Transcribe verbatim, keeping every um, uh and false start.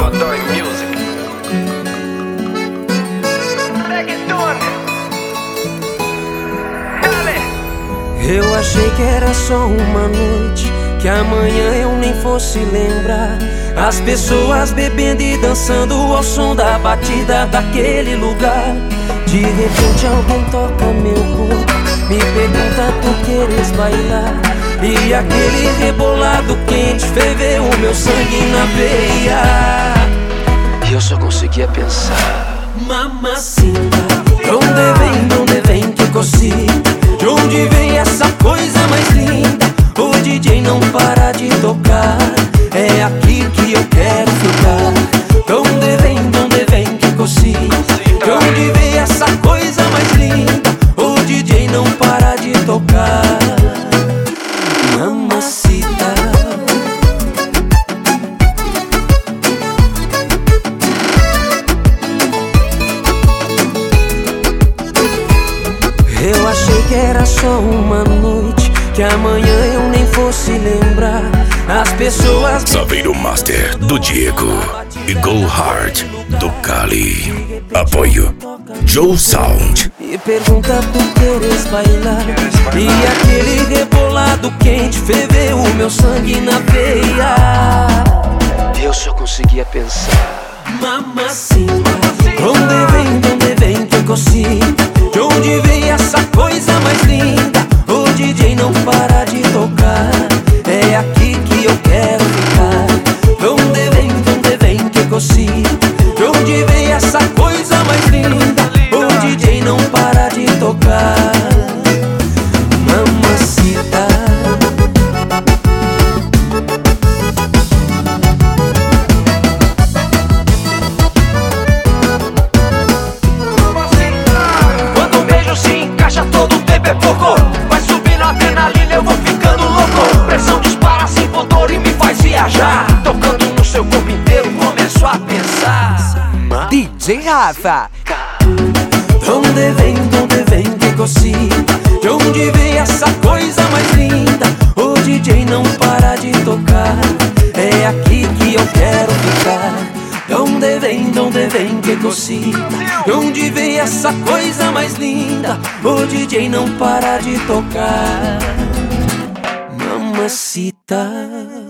Godoy Music. Eu achei que era só uma noite, que amanhã eu nem fosse lembrar. As pessoas bebendo e dançando ao som da batida daquele lugar. De repente alguém toca meu corpo, me pergunta: tu queres bailar? E aquele rebolado quente ferveu o meu sangue na veia. E eu só conseguia pensar: mamacita, donde vem, donde vem, que cosita? De onde vem essa coisa mais linda? O D J não para de tocar, é aqui que eu quero ficar. Donde vem, donde vem, que cosita? De onde vem essa coisa mais linda? O D J não para de tocar. Mamacita, eu achei que era só uma noite, que amanhã eu nem fosse lembrar. As pessoas Saveiro Master do Diego e Go Hard do Cali. Apoio Joe Sound. e pergunta: tu queres bailar? E aquele rebolado quente ferveu o meu sangue na veia. Eu só conseguia pensar: mamacita, donde vem, donde vem, que cosita? De onde vem essa coisa mais linda? O D J não para de tocar, é aqui que eu quero ficar. Donde vem, donde vem, que cosita? De onde vem essa coisa mais linda? O D J não para de tocar. Mamacita, Quando um beijo se encaixa, todo o tempo é pouco. Vai subindo a adrenalina, eu vou ficando louco. Pressão dispara sem motor e me faz viajar. Tocando no seu corpo inteiro, começo a pensar. D J Rafa. donde vem, donde vem, que cosita? De onde vem essa coisa mais linda? O D J não para de tocar, é aqui que eu quero ficar. Donde vem, donde vem, que cosita? De onde vem essa coisa mais linda? O D J não para de tocar. Mamacita.